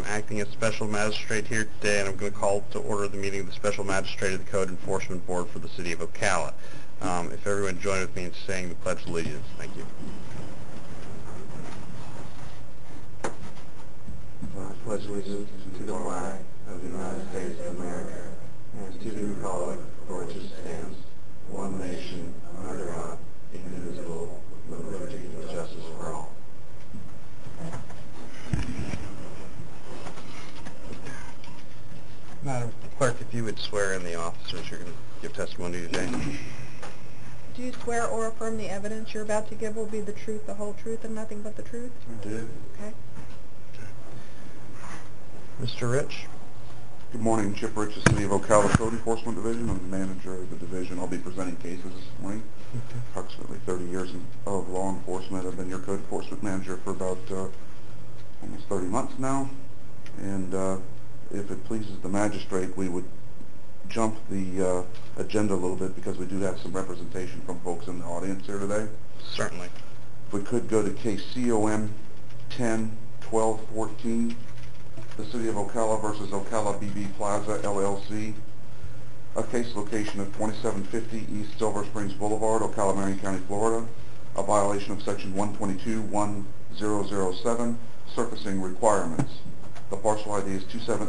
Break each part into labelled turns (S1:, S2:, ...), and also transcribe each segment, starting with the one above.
S1: I'm acting as special magistrate here today, and I'm going to call to order the meeting of the Special Magistrate of the Code Enforcement Board for the City of Ocala. If everyone join with me in saying the Pledge of Allegiance. Thank you.
S2: I pledge allegiance to the flag of the United States of America and to the republic for which it stands, one nation, under God, indivisible, with liberty and justice for all.
S1: Madam Clerk, if you would swear in the officers you're going to give testimony today.
S3: Do you swear or affirm the evidence you're about to give will be the truth, the whole truth, and nothing but the truth?
S2: I do.
S3: Okay.
S1: Mr. Rich?
S4: Good morning, Chip Rich, the City of Ocala Code Enforcement Division. I'm the manager of the division. I'll be presenting cases this morning.
S1: Okay.
S4: Approximately 30 years of law enforcement. I've been your code enforcement manager for about almost 30 months now. And if it pleases the magistrate, we would jump the agenda a little bit because we do have some representation from folks in the audience here today.
S1: Certainly.
S4: If we could go to case COM 10-1214, the City of Ocala versus Ocala BB Plaza, LLC. A case location of 2750 East Silver Springs Boulevard, Ocala, Marion County, Florida. A violation of Section 122-1007, surfacing requirements. The parcel ID is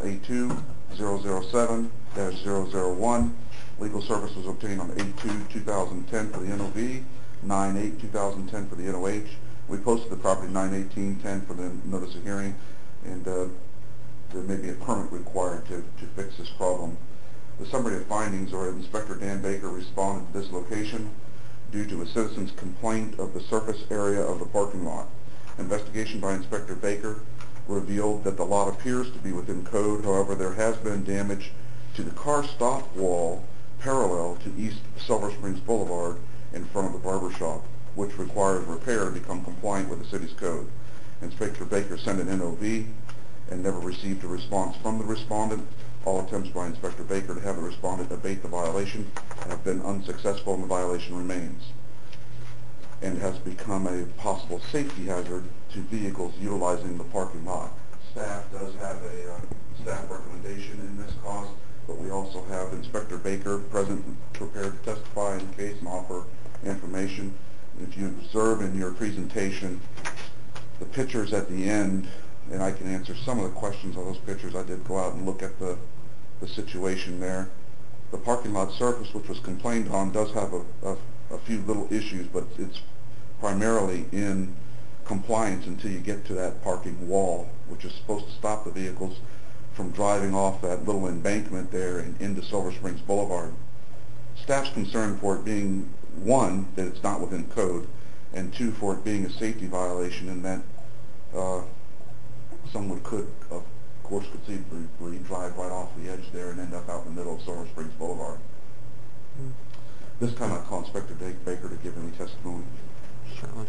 S4: 2782007-001. Legal service was obtained on 8/2/2010 for the NOV, 9/8/2010 for the NOH. We posted the property 9/18/10 for the notice of hearing, and there may be a permit required to fix this problem. The summary of findings are Inspector Dan Baker responded to this location due to a citizen's complaint of the surface area of the parking lot. Investigation by Inspector Baker revealed that the lot appears to be within code. However, there has been damage to the car stop wall parallel to East Silver Springs Boulevard in front of the barber shop, which requires repair to become compliant with the city's code. Inspector Baker sent an NOV and never received a response from the respondent. All attempts by Inspector Baker to have the respondent abate the violation have been unsuccessful, and the violation remains and has become a possible safety hazard to vehicles utilizing the parking lot. Staff does have a staff recommendation in this cause, but we also have Inspector Baker present and prepared to testify in the case and offer information. If you observe in your presentation the pictures at the end, and I can answer some of the questions on those pictures. I did go out and look at the situation there. The parking lot surface, which was complained on, does have a few little issues, but it's primarily in compliance until you get to that parking wall, which is supposed to stop the vehicles from driving off that little embankment there and into Silver Springs Boulevard. Staff's concerned for it being, one, that it's not within code, and two, for it being a safety violation, in that someone could, of course, conceivably drive right off the edge there and end up out in the middle of Silver Springs Boulevard. This time I call Inspector Baker to give any testimony.
S1: Certainly.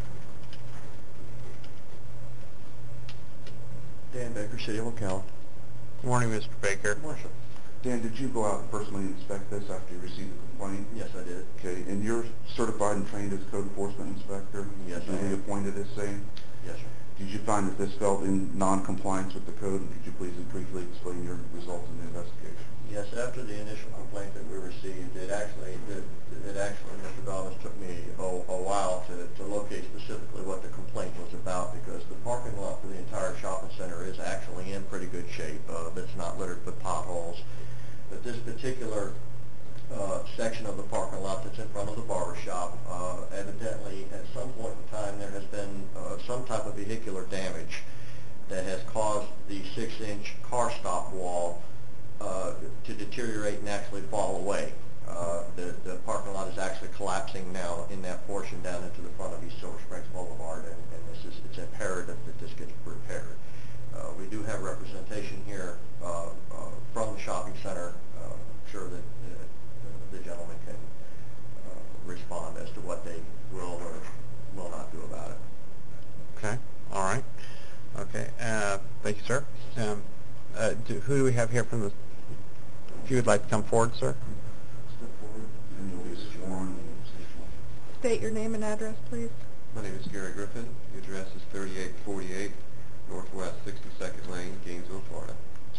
S2: Dan Baker, City of Ocala.
S1: Good morning, Mr. Baker.
S2: Good morning, sir.
S4: Dan, did you go out and personally inspect this after you received the complaint?
S2: Yes, I did.
S4: Okay, and you're certified and trained as code enforcement inspector?
S2: Yes, I am.
S4: Duly appointed as same?
S2: Yes, sir.
S4: Did you find that this fell in non-compliance with the code? And could you please briefly explain your results in the investigation?
S2: Yes, after the initial complaint that we received, it actually, Mr. Dobbs, took me a while to locate specifically what the complaint was about, because the parking lot for the entire shopping center is actually in pretty good shape. It's not littered with potholes. But this particular section of the parking lot that's in front of the barber shop, evidently at some point in time there has been some type of vehicular damage that has caused the 6-inch car stop wall to deteriorate and actually fall away. The parking lot is actually collapsing now in that portion down into the front of East Silver Springs Boulevard, and it's imperative that this gets repaired. We do have representation here from the shopping center. I'm sure that the gentleman can respond as to what they will or will not do about it.
S1: Okay. All right. Okay. Thank you, sir. Who do we have here from the... If you would like to come forward, sir.
S4: Step forward, and you'll be sworn.
S3: State your name and address, please.
S5: My name is Gary Griffin. The address is 3848 Northwest 62nd Lane, Gainesville.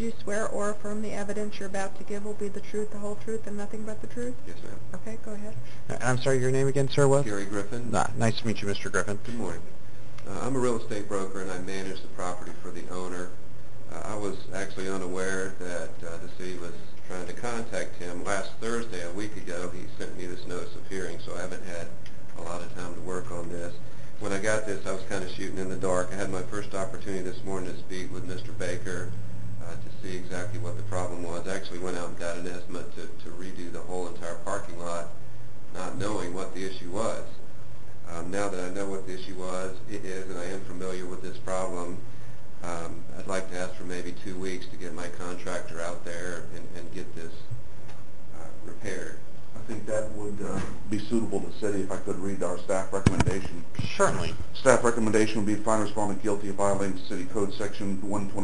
S3: Do you swear or affirm the evidence you're about to give will be the truth, the whole truth, and nothing but the truth?
S2: Yes, ma'am.
S3: Okay, go ahead.
S1: I'm sorry, your name again, sir, was?
S2: Gary Griffin.
S1: Nice to meet you, Mr. Griffin.
S2: Good morning. I'm a real estate broker and I manage the property for the owner. I was actually unaware that the city was trying to contact him. Last Thursday, a week ago, he sent me this notice of hearing, so I haven't had a lot of time to work on this. When I got this, I was kind of shooting in the dark. I had my first opportunity this morning to speak with Mr. Baker to see exactly what the problem was. I actually went out and got an estimate to redo the whole entire parking lot, not knowing what the issue was. Now that I know what the issue is, and I am familiar with this problem, I'd like to ask for maybe 2 weeks to get my contractor out there and get this repaired.
S4: I think that would be suitable to the city if I could read our staff recommendation.
S1: Certainly.
S4: Staff recommendation would be to find respondent guilty of violating City Code Section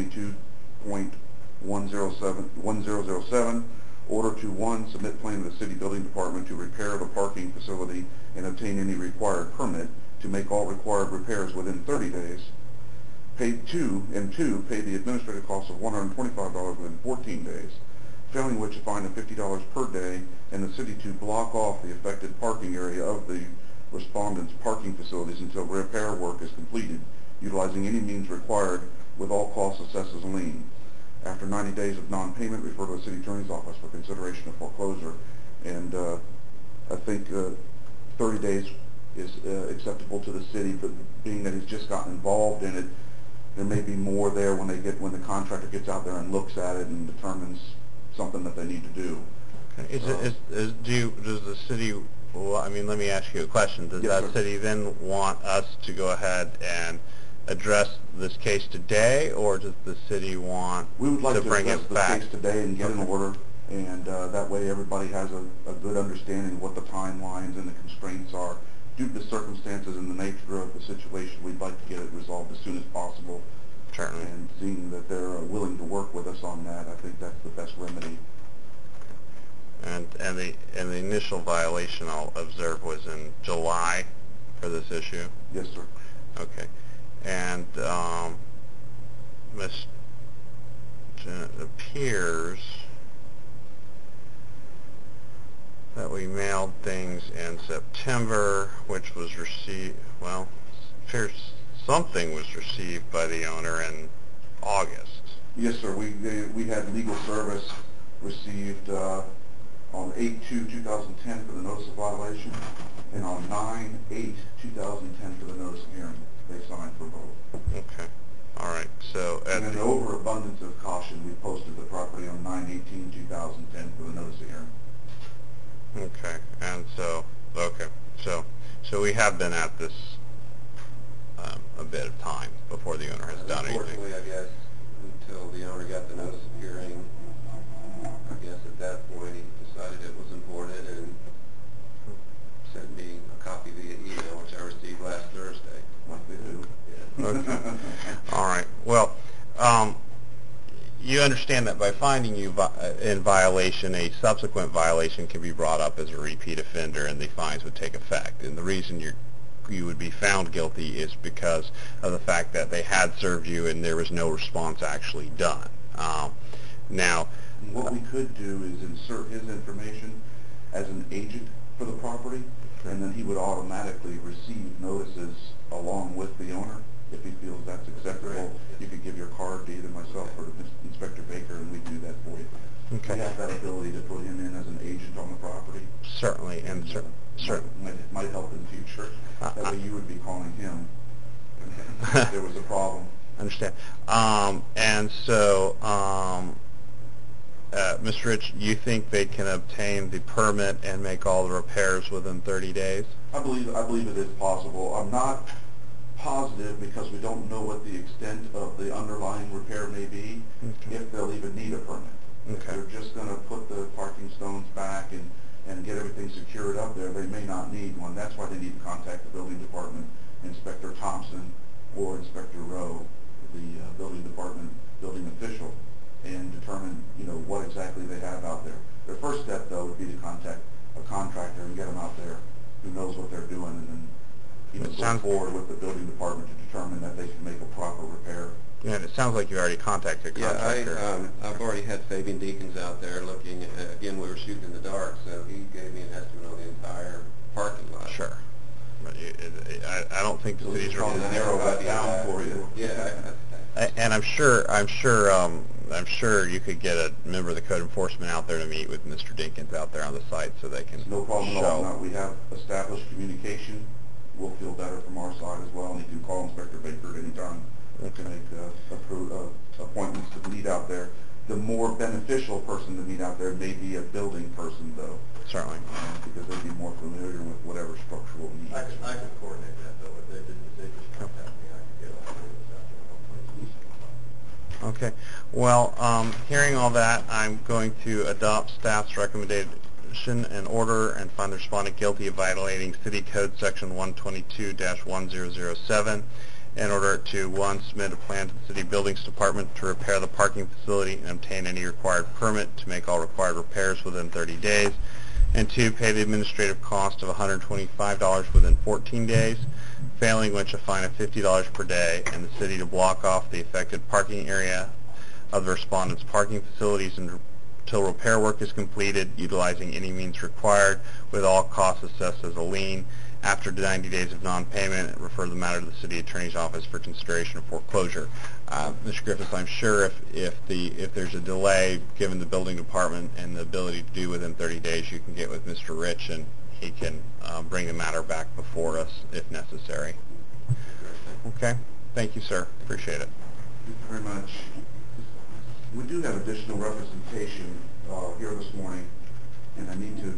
S4: 122.1007. Order to 1, submit plan to the City Building Department to repair the parking facility and obtain any required permit to make all required repairs within 30 days. Pay two, pay the administrative cost of $125 within 14 days, failing which a fine of $50 per day, and the city to block off the affected parking area of the respondent's parking facilities until repair work is completed, utilizing any means required with all costs assessed as a lien. After 90 days of non-payment, refer to the city attorney's office for consideration of foreclosure. And I think 30 days is acceptable to the city, but being that he's just gotten involved in it, there may be more there when the contractor gets out there and looks at it and determines something that they need to do.
S1: Does the city, well, I mean, let me ask you a question. Does
S4: Yes,
S1: that
S4: sir.
S1: city then want us to go ahead and address this case today, or does the city want
S4: We would like
S1: to
S4: to
S1: bring
S4: address
S1: it
S4: the
S1: back?
S4: case today and get an order, and that way everybody has a good understanding of what the timelines and the constraints are. Due to the circumstances and the nature of the situation, we'd like to get it resolved as soon as possible.
S1: Certainly.
S4: And seeing that they're willing to work with us on that, I think that's the best remedy.
S1: And the initial violation, I'll observe, was in July for this issue.
S4: Yes, sir.
S1: Okay. And it appears that we mailed things in September, which was received, well, it appears something was received by the owner in August.
S4: Yes, sir. We had legal service received on 8/2/2010 for the notice of violation, and on 9/8/2010 for the notice of hearing. They signed for both.
S1: Okay. All right. So
S4: And in overabundance of caution, we posted the property on 9/18/2010 for the notice of hearing.
S1: okay. And so so we have been at this a bit of time before the owner has done anything.
S2: Unfortunately, I guess, until the owner got the notice of hearing, I guess at that point he decided it was important and sent me a copy via email, which I received last Thursday.
S4: Like they do.
S1: Okay. All right. Well, you understand that by finding you in violation, a subsequent violation can be brought up as a repeat offender, and the fines would take effect. And the reason you would be found guilty is because of the fact that they had served you and there was no response actually done. Now,
S4: What we could do is insert his information as an agent for the property, and then he would automatically receive notices along with the owner. If he feels that's acceptable, you could give your card to either myself or Inspector Baker, and we'd do that for you.
S1: okay.
S4: We have that ability to put him in as an agent on the property.
S1: Certainly, and
S4: Might help in the future. That way you would be calling him if there was a problem.
S1: understand. And so, Mr. Rich, you think they can obtain the permit and make all the repairs within 30 days?
S4: I believe it is possible. I'm not positive because we don't know what the extent of the underlying repair may be,
S1: Okay.
S4: if they'll even need a permit. If
S1: Okay.
S4: they're just going to put the parking stones back and get everything secured up there, they may not need one. That's why they need to contact the building department, Inspector Thompson or Inspector Rowe, the building department building official, and determine, what exactly they have out there. Their first step, though, would be to contact a contractor and get them out there who knows what they're doing, and then go forward with the building department to determine that they can make a proper repair
S1: Yeah, and it sounds like you already contacted a contractor.
S5: I've already had Fabian Deacons out there looking. Again, we were shooting in the dark, so he gave me an estimate on the entire parking lot.
S1: Sure. But I don't think the
S4: So
S1: city's
S4: we're trying to
S1: really...
S4: narrow that down for you.
S5: Yeah.
S1: And I'm sure you could get a member of the code enforcement out there to meet with Mr. Dinkins out there on the site so they can
S4: It's no problem at all.
S1: show.
S4: Now, we have established communication. We'll feel better from our side as well, and you can call Inspector Baker at any time to make appointments to meet out there. The more beneficial person to meet out there may be a building person, though,
S1: Certainly.
S4: because they'd be more familiar with whatever structural needs.
S2: I could coordinate that, though, if they just contact me, I could get all of this out there.
S1: Okay. Well, hearing all that, I'm going to adopt staff's recommendation and order and find the respondent guilty of violating City Code Section 122-1007 in order to, 1, submit a plan to the City Buildings Department to repair the parking facility and obtain any required permit to make all required repairs within 30 days, and 2, pay the administrative cost of $125 within 14 days, failing which a fine of $50 per day, and the city to block off the affected parking area of the respondent's parking facilities until repair work is completed, utilizing any means required, with all costs assessed as a lien. After 90 days of non-payment, refer the matter to the city attorney's office for consideration of foreclosure. Mr. Griffiths, I'm sure if there's a delay, given the building department and the ability to do within 30 days, you can get with Mr. Rich and he can bring the matter back before us if necessary. Okay? Thank you, sir. Appreciate it.
S4: Thank you very much. We do have additional representation here this morning, and I need to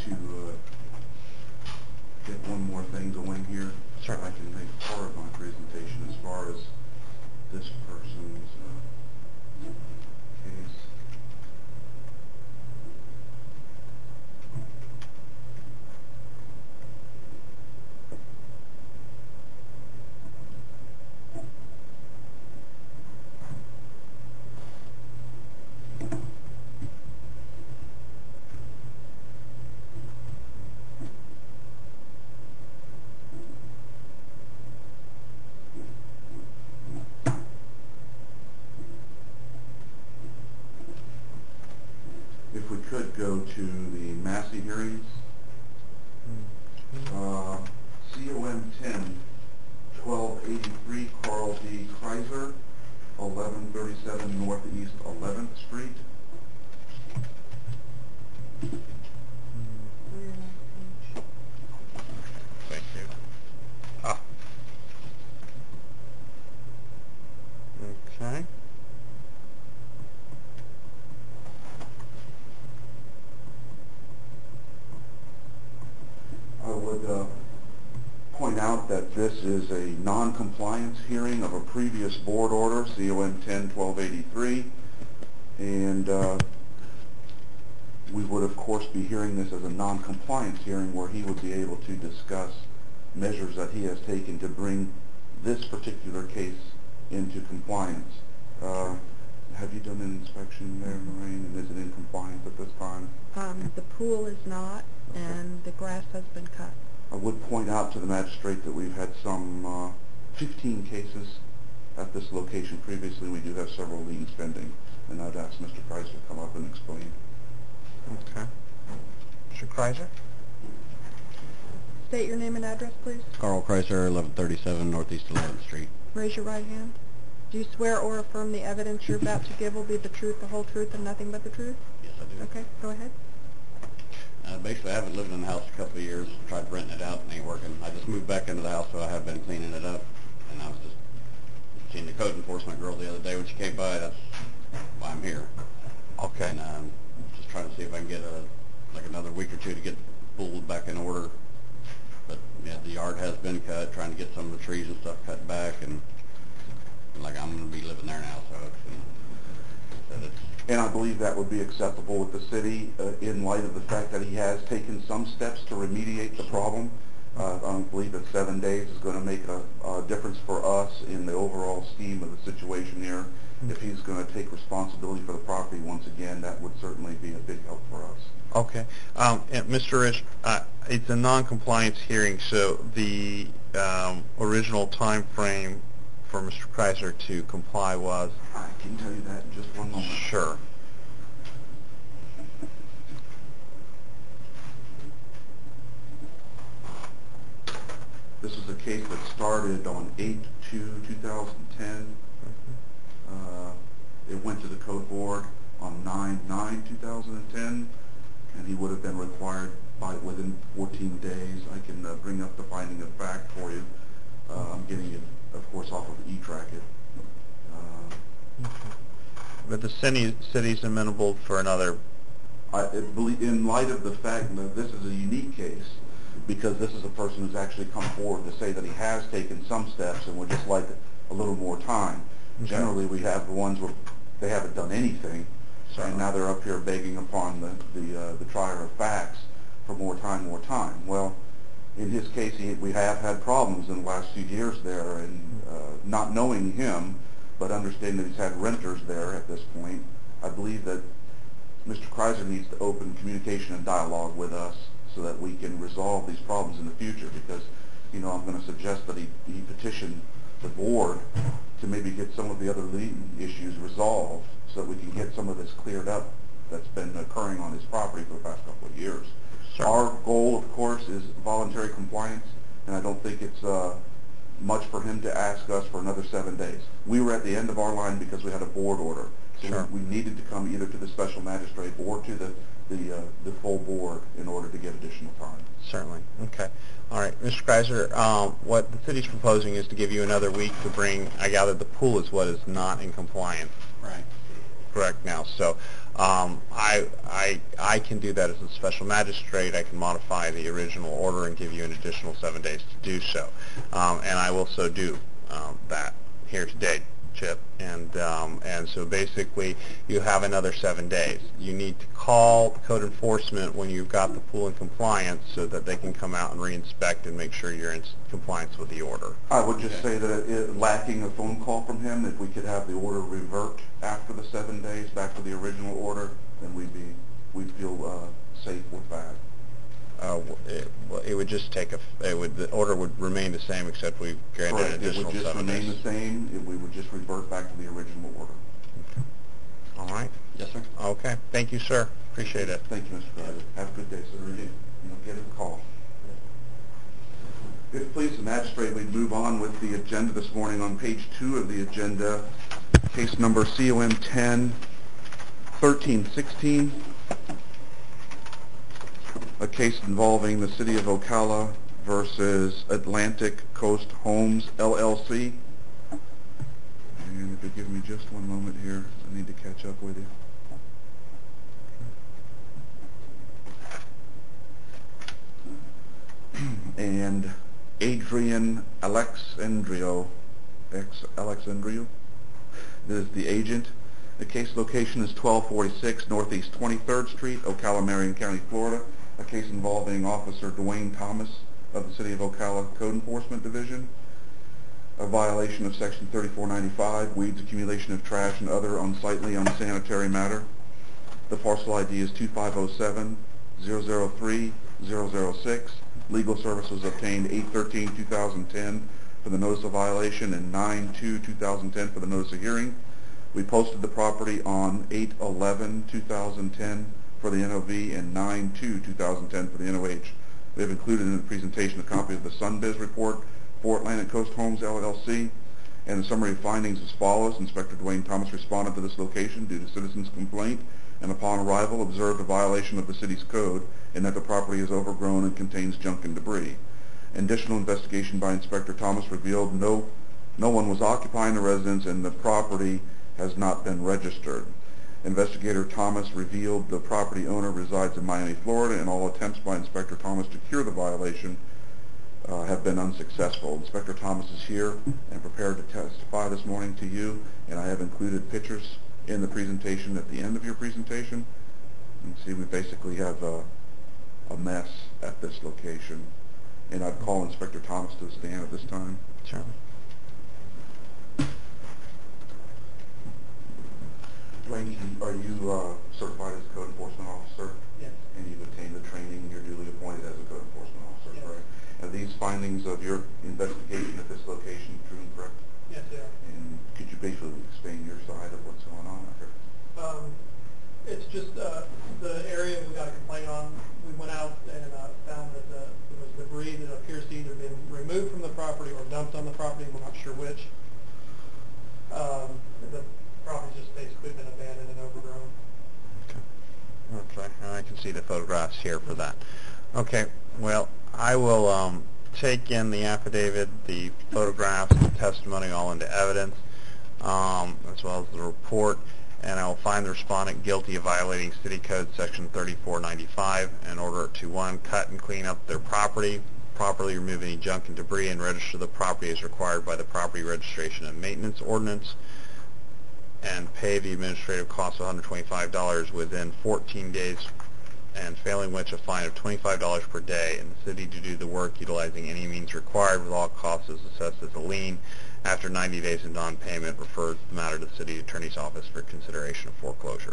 S4: get one more thing going here so I can make part of my presentation as far as this person's case. If we could go to the Massey hearings. COM 10-1283 Carl D. Kreiser, 1137 Northeast 11th Street.
S1: Thank you. Okay.
S4: I would point out that this is a non-compliance hearing of a previous board order, COM 10-1283, and we would of course be hearing this as a non-compliance hearing where he would be able to discuss measures that he has taken to bring this particular case into compliance. Have you done an inspection there, Lorraine, and is it in compliance at this time?
S3: The pool is not, and the grass has been cut.
S4: I would point out to the magistrate that we've had some 15 cases at this location previously. We do have several liens pending, and I'd ask Mr. Price to come up and explain.
S1: Okay. Mr. Kreiser?
S3: State your name and address, please.
S5: Carl Kreiser, 1137 Northeast 11th Street.
S3: Raise your right hand. Do you swear or affirm the evidence you're about to give will be the truth, the whole truth, and nothing but the truth?
S5: Yes, I do.
S3: Okay, go ahead.
S5: Basically, I haven't lived in the house a couple of years. Tried renting it out and ain't working. I just moved back into the house, so I have been cleaning it up. And I was just seeing the code enforcement girl the other day when she came by. That's why I'm here.
S1: Okay.
S5: And just trying to see if I can get another week or two to get the pool back in order. But yeah, the yard has been cut. Trying to get some of the trees and stuff cut back, and like I'm going to be living there now, so it's.
S4: And I believe that would be acceptable with the city in light of the fact that he has taken some steps to remediate the problem. I don't believe that 7 days is going to make a difference for us in the overall scheme of the situation here. If he's going to take responsibility for the property once again, that would certainly be a big help for us.
S1: Okay. And Mr. Rich, it's a non-compliance hearing, so the original time frame for Mr. Kreiser to comply was?
S4: I can tell you that in just one moment.
S1: Sure.
S4: This is a case that started on 8/2/2010. It went to the code board on 9/9/2010, and he would have been required within 14 days. I can bring up the finding of fact for you. I'm getting it, of course, off of eTracket.
S1: But the city's amenable for another.
S4: I believe, in light of the fact that this is a unique case, because this is a person who's actually come forward to say that he has taken some steps and would just like a little more time.
S1: Okay.
S4: Generally, we have the ones where they haven't done anything, and now they're up here begging upon the trier of facts for more time. Well, in his case, we have had problems in the last few years there, and not knowing him, but understanding that he's had renters there at this point, I believe that Mr. Kreiser needs to open communication and dialogue with us so that we can resolve these problems in the future, because, I'm going to suggest that he petition the board to maybe get some of the other lien issues resolved so that we can get some of this cleared up that's been occurring on his property for the past couple of years.
S1: Sure.
S4: Our goal, of course, is voluntary compliance, and I don't think it's much for him to ask us for another 7 days. We were at the end of our line because we had a board order. So
S1: Sure.
S4: we needed to come either to the special magistrate or to the full board in order to get additional time.
S1: Certainly. Okay. All right. Mr. Kreiser, what the city's proposing is to give you another week to bring, I gather the pool is what is not in compliance.
S5: Right.
S1: Correct now. So I can do that as a special magistrate. I can modify the original order and give you an additional 7 days to do so. And I will so do that here today, Chip. And so basically you have another 7 days. You need to call code enforcement when you've got the pool in compliance so that they can come out and re-inspect and make sure you're in compliance with the order.
S4: I would just say that lacking a phone call from him, if we could have the order revert after the 7 days back to the original order, then we'd feel safe with that.
S1: It would just take the order would remain the same except we granted an additional 7 days.
S4: It would just remain the same. We would just revert back to the original order.
S1: Okay. All right.
S5: Yes, sir.
S1: Okay. Thank you, sir. Appreciate it.
S4: Thank you, Mr. Kreiser. Have a good day, sir. Get a call. If it pleases the magistrate, we move on with the agenda this morning. On page 2 of the agenda, case number COM 10-1316. A case involving the City of Ocala versus Atlantic Coast Homes, LLC. And if you give me just one moment here, I need to catch up with you. And Adrian Alexandrio is the agent. The case location is 1246 Northeast 23rd Street, Ocala, Marion County, Florida. A case involving Officer Dwayne Thomas of the City of Ocala Code Enforcement Division. A violation of Section 3495, weeds, accumulation of trash, and other unsightly, unsanitary matter. The parcel ID is 2507-003-006. Legal service was obtained 8/13/2010 for the notice of violation and 9/2/2010 for the notice of hearing. We posted the property on 8/11/2010 for the NOV and 9/2/2010 for the NOH. We have included in the presentation a copy of the Sunbiz report for Atlantic Coast Homes, LLC, and the summary of findings as follows. Inspector Dwayne Thomas responded to this location due to citizens' complaint, and upon arrival observed a violation of the city's code in that the property is overgrown and contains junk and debris. Additional investigation by Inspector Thomas revealed no one was occupying the residence and the property has not been registered. Investigator Thomas revealed the property owner resides in Miami, Florida, and all attempts by Inspector Thomas to cure the violation have been unsuccessful. Inspector Thomas is here and prepared to testify this morning to you, and I have included pictures in the presentation at the end of your presentation. You can see we basically have a mess at this location, and I'd call Inspector Thomas to the stand at this time.
S1: Sure.
S4: Dwayne, are you certified as a code enforcement officer?
S6: Yes.
S4: And you've obtained the training and you're duly appointed as a code enforcement officer,
S6: Yes.
S4: correct? Are these findings of your investigation at this location true and correct?
S6: Yes, they are. just the area we got a complaint on. We went out and found that there was debris that appears to either been removed from the property or dumped on the property. We're not sure which. The property's just basically been abandoned and overgrown.
S1: Okay, I can see the photographs here for that. Okay, well, I will take in the affidavit, the photographs, the testimony all into evidence, as well as the report, and I will find the respondent guilty of violating City Code Section 3495 in order to, 1, cut and clean up their property, properly remove any junk and debris, and register the property as required by the Property Registration and Maintenance Ordinance, and pay the administrative cost of $125 within 14 days, and failing which a fine of $25 per day, and the city to do the work utilizing any means required with all costs as assessed as a lien. After 90 days of non-payment, refer the matter to the city attorney's office for consideration of foreclosure.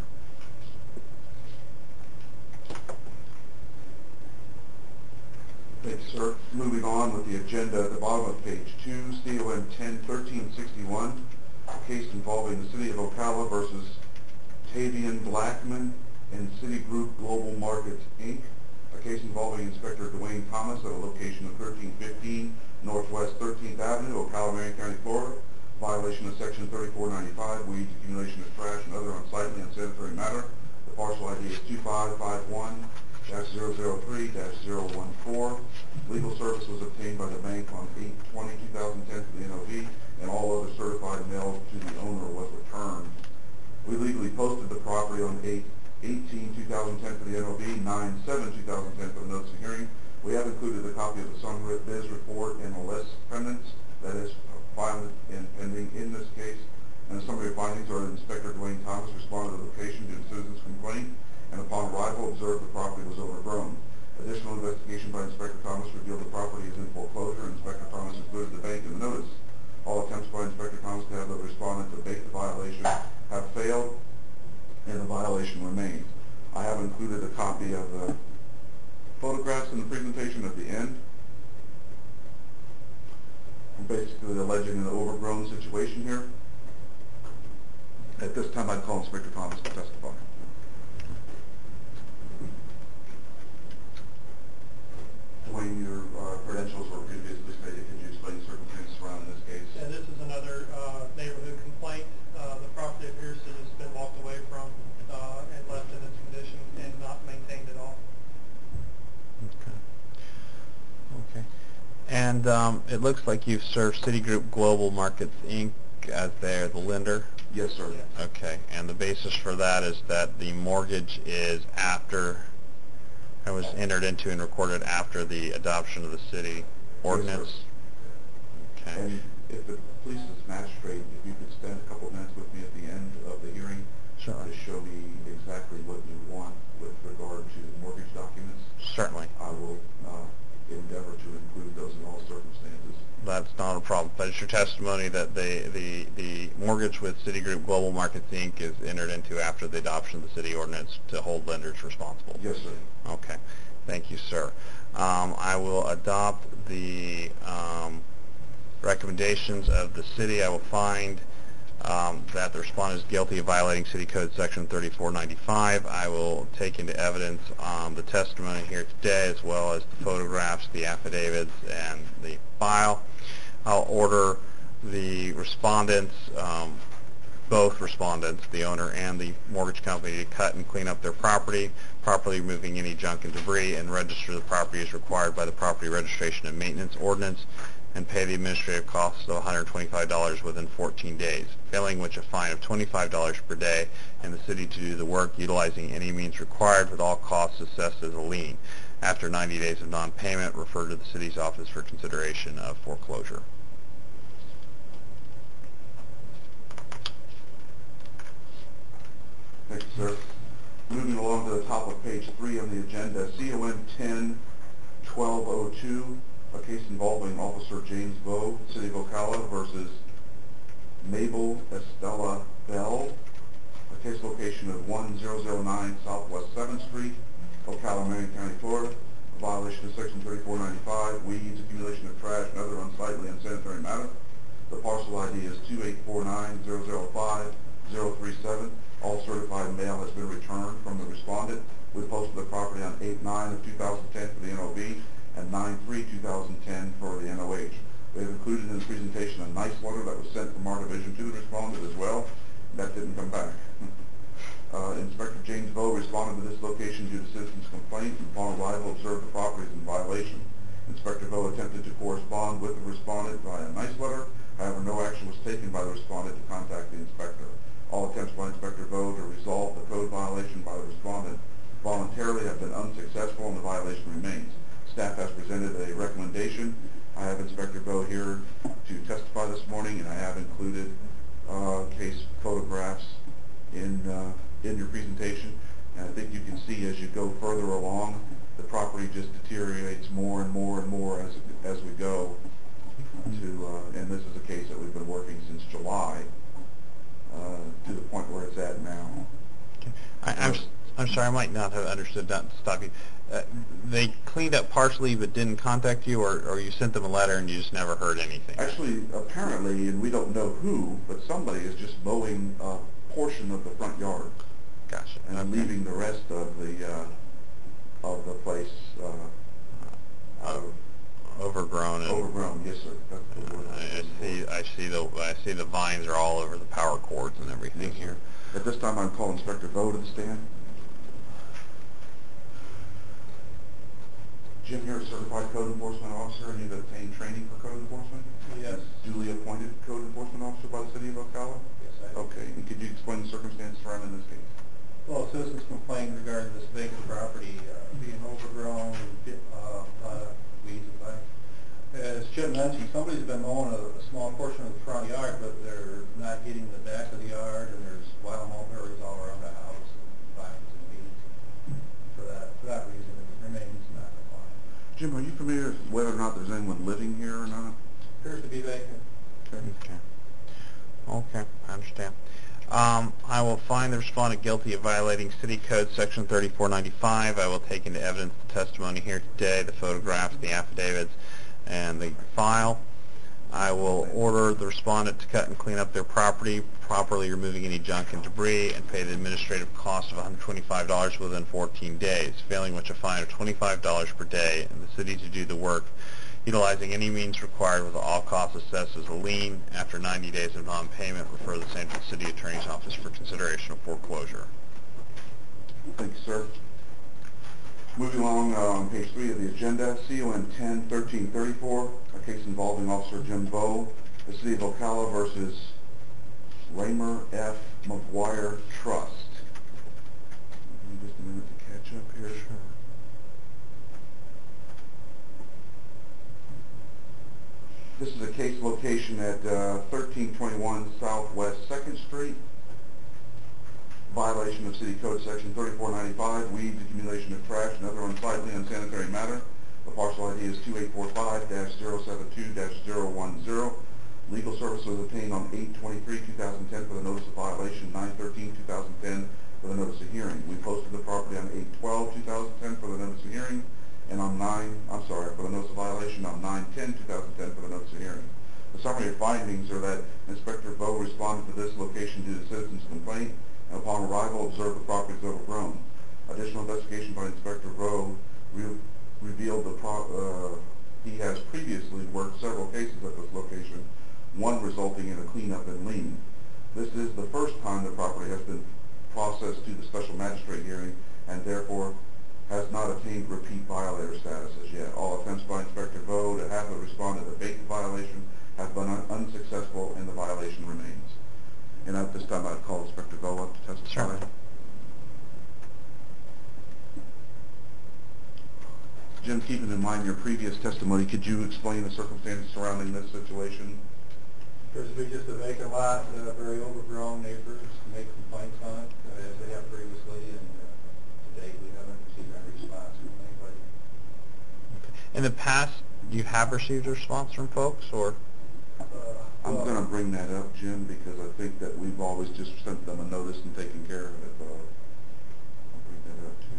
S4: Thank you, sir. Moving on with the agenda at the bottom of page 2, CON 10-1361, a case involving the City of Ocala versus Tavian Blackman and Citigroup Global Markets, Inc., a case involving Inspector Dwayne Thomas at a location of 1315 Northwest 13th Avenue, Ocala, Marion County, Florida, violation of Section 3495, weeds, accumulation of trash, and other unsightly and unsanitary matter. The parcel ID is 2551-003-014. Legal service was obtained by the bank on 8/20/2010 for the NOV, and all other certified mail to the owner was returned. We legally posted the property on 8/18/2010 for the NOV, 9/7/2010 for the notice of hearing. We have included a copy of the Sunrit Biz report and a list pendants that is filed and pending in this case. And the summary of findings are that Inspector Dwayne Thomas responded to the location due to citizens' complaint, and upon arrival observed the property was overgrown. Additional investigation by Inspector Thomas revealed the property is in foreclosure, and Inspector Thomas included the bank in the notice. All attempts by Inspector Thomas to have the respondent abate the violation have failed, and the violation remains. I have included a copy of the photographs in the presentation at the end. I'm basically alleging an overgrown situation here. At this time, I'd call Inspector Thomas to testify. Dwayne, your credentials were previously stated. Could you explain the circumstances surrounding this case?
S6: Yeah, this is another neighborhood complaint. The property appears to have been walked away from and left in its condition and not maintained at all.
S1: Okay. And it looks like you've served Citigroup Global Markets, Inc. as the lender?
S4: Yes, sir.
S6: Yes.
S1: Okay. And the basis for that is that the mortgage is after, it was entered into and recorded after the adoption of the city ordinance?
S4: Yes,
S1: okay.
S4: And if the police magistrate, if you could spend a couple of minutes with me at the end of the hearing
S1: Sure.
S4: to show me exactly what you want with regard to mortgage documents.
S1: Certainly.
S4: I will endeavor to include those in all circumstances.
S1: That's not a problem. But it's your testimony that the mortgage with Citigroup Global Markets, Inc. is entered into after the adoption of the city ordinance to hold lenders responsible?
S4: Yes, sir.
S1: Okay. Thank you, sir. I will adopt the recommendations of the city. I will find that the respondent is guilty of violating City Code Section 3495. I will take into evidence the testimony here today, as well as the photographs, the affidavits, and the file. I'll order the respondents, both respondents, the owner and the mortgage company, to cut and clean up their property, properly removing any junk and debris, and register the property as required by the Property Registration and Maintenance Ordinance, and pay the administrative costs of $125 within 14 days, failing which a fine of $25 per day, and the city to do the work utilizing any means required with all costs assessed as a lien. After 90 days of non-payment, refer to the city's office for consideration of foreclosure.
S4: Thank you, sir. Moving along to the top of page 3 on the agenda, CON 10-1202, a case involving Officer James Vogue, City of Ocala versus Mabel Estella Bell, a case location of 1009 Southwest 7th Street, Ocala, Marion County, Florida, a violation of Section 3495, weeds, accumulation of trash, and other unsightly and unsanitary matter. The parcel ID is 2849-005-037. All certified mail has been returned from the respondent. We posted the property on 8/9 of 2010 for the NOV and 9/3/2010 for the NOH. We have included in the presentation a nice letter that was sent from our division to the respondent as well. That didn't come back. Inspector James Bowe responded to this location due to citizens' complaint, and upon arrival observed the property is in violation. Inspector Bowe attempted to correspond with the respondent via a nice letter. However, no action was taken by the respondent to contact the inspector. All attempts by Inspector Bowe to resolve the code violation by the respondent voluntarily have been unsuccessful, and the violation remains. Staff has presented a recommendation. I have Inspector Bowe here to testify this morning, and I have included case photographs in your presentation. And I think you can see as you go further along, the property just deteriorates more and more and more as we go. And this is a case that we've been working since July to the point where it's at now.
S1: Okay. I'm sorry, I might not have understood that. Stop you. They cleaned up partially but didn't contact you, or you sent them a letter and you just never heard anything?
S4: Actually, apparently, and we don't know who, but somebody is just mowing a portion of the front yard.
S1: Gotcha.
S4: And
S1: Okay.
S4: leaving the rest of the place
S1: Overgrown. And
S4: overgrown. Yes, sir. That's the word.
S1: I see the vines are all over the power cords and everything
S4: Yes,
S1: here.
S4: sir. At this time, I'm calling Inspector Bowe to the stand. Jim, you're a certified code enforcement officer, and you've obtained training for code enforcement?
S2: Yes.
S4: Duly appointed code enforcement officer by the city of Ocala?
S2: Yes, I am.
S4: Okay, and could you explain the circumstances surrounding this case?
S2: Well, citizens complained regarding this vacant property being overgrown with a lot of weeds and things. As Jim mentioned, somebody's been mowing a small portion of the front yard, but they're not getting the back of the yard, and there's wild mulberries all around the house, and vines and weeds. For that reason, it remains not compliant.
S4: Jim, are you familiar with whether or not there's anyone living here or not?
S2: Appears to be vacant.
S1: Okay, I understand. I will find the respondent guilty of violating City Code Section 3495. I will take into evidence the testimony here today, the photographs, the affidavits, and the file. I will order the respondent to cut and clean up their property, properly removing any junk and debris, and pay the administrative cost of $125 within 14 days, failing which a fine of $25 per day, and the city to do the work utilizing any means required with all costs assessed as a lien. After 90 days of non-payment, refer the same to the city attorney's office for consideration of foreclosure.
S4: Thank you, sir. Moving along on page 3 of the agenda, CON 10-1334, a case involving Officer Jim Bowe, the City of Ocala versus Raymer F. McGuire Trust. Give me just a minute to catch up here. This is a case location at 1321 Southwest 2nd Street. Violation of City Code Section 3495, weeds, accumulation of trash, and other unsightly, unsanitary matter. The parcel ID is 2845-072-010. Legal service was obtained on 8/23/2010 for the notice of violation, 9/13/2010 for the notice of hearing. We posted the property on 8/12/2010 for the notice of hearing, and on for the notice of violation on 9/10/2010 for the notice of hearing. The summary of findings are that Inspector Bowe responded to this location due to citizens' complaint, and upon arrival observed the property is overgrown. Additional investigation by Inspector Bowe revealed he has previously worked several cases at this location, one resulting in a cleanup and lien. This is the first time the property has been processed to the special magistrate hearing, and therefore has not attained repeat violator status as yet. All attempts by Inspector Bowe to have the respondent abate the violation have been unsuccessful, and the violation remains. And at this time, I'd call Inspector Bowe up to testify.
S1: Sure.
S4: Jim, keeping in mind your previous testimony, could you explain the circumstances surrounding this situation?
S2: Appears to be just a vacant lot, very overgrown. Neighbors make complaints on it, as they have previously, and to date we haven't received any response from anybody.
S1: In the past, you have received a response from folks, or?
S4: I'm going to bring that up, Jim, because I think that we've always just sent them a notice and taken care of it. I'll bring that up, too.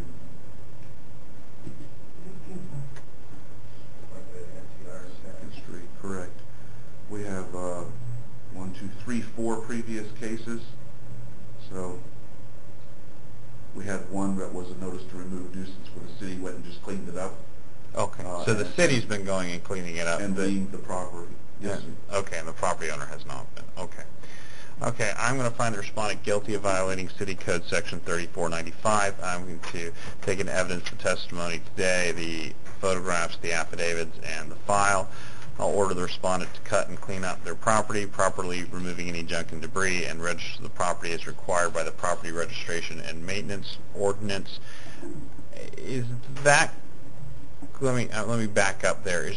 S2: Like the NCR
S4: Second Street, correct. We have 4 previous cases. So had one that was a notice to remove nuisance where the city went and just cleaned it up
S1: Okay, so the city's been going and cleaning it up.
S4: and leaned the property. Yes, sir.
S1: Okay, and the property owner has not been. Okay. Okay, I'm going to find the respondent guilty of violating City Code Section 3495. I'm going to take into evidence the testimony today, the photographs, the affidavits, and the file. I'll order the respondent to cut and clean up their property, properly removing any junk and debris, and register the property as required by the Property Registration and Maintenance Ordinance. Is that... Let me back up there.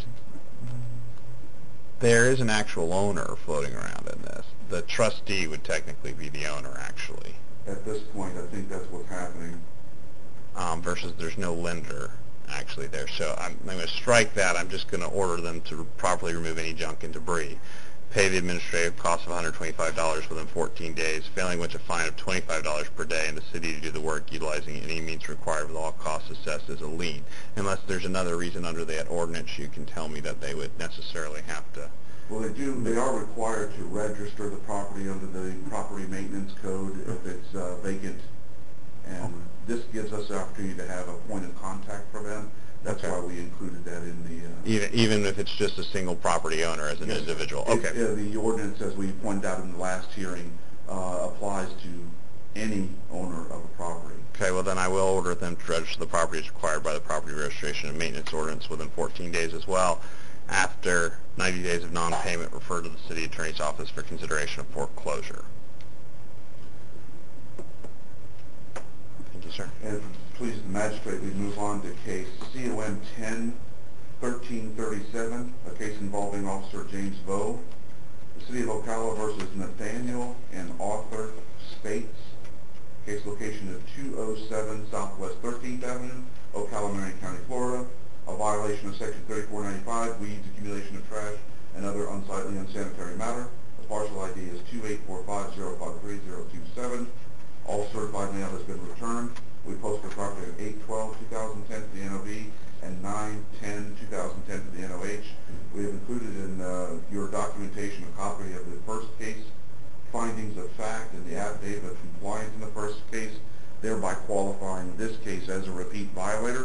S1: There is an actual owner floating around in this. The trustee would technically be the owner, actually.
S4: At this point, I think that's what's happening.
S1: Versus there's no lender actually there. So I'm going to strike that. I'm just going to order them to properly remove any junk and debris. Pay the administrative cost of $125 within 14 days, failing which a fine of $25 per day, and the city to do the work utilizing any means required with all costs assessed as a lien. Unless there's another reason under that ordinance you can tell me that they would necessarily have to.
S4: Well, they are required to register the property under the property maintenance code if it's vacant. And this gives us the opportunity to have a point of contact for them. That's why we included that in the...
S1: Even if it's just a single property owner as an individual? Okay.
S4: The ordinance, as we pointed out in the last hearing, applies to any owner of a property.
S1: Okay, well then I will order them to register the property as required by the Property Registration and Maintenance Ordinance within 14 days as well. After 90 days of non-payment, refer to the City Attorney's Office for consideration of foreclosure. Thank you, sir.
S4: And please, the magistrate, we move on to case COM 10-1337, a case involving Officer James Vo. The City of Ocala versus Nathaniel and Arthur Spates. Case location of 207 Southwest 13th Avenue, Ocala, Marion County, Florida. A violation of Section 3495, weeds, accumulation of trash, and other unsightly, unsanitary matter. The parcel ID is 28450533027. All certified mail has been returned. We posted the property at 8/12/2010 for the NOV and 9/10/2010 for the NOH. We have included in your documentation a copy of the first case, findings of fact, and the affidavit of compliance in the first case, thereby qualifying this case as a repeat violator.